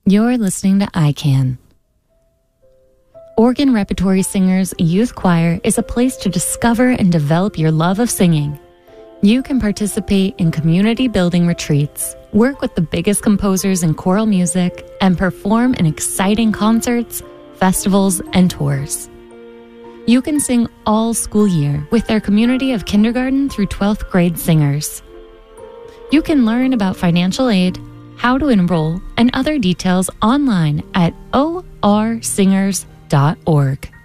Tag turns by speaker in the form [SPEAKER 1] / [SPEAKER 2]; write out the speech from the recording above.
[SPEAKER 1] You're listening to ICANN. Oregon Repertory Singers Youth Choir is a place to discover and develop your love of singing. You can participate in community building retreats, work with the biggest composers in choral music, and perform in exciting concerts, festivals, and tours. You can sing all school year with their community of kindergarten through 12th grade singers. You can learn about financial aid, how to enroll, and other details online at orsingers.org.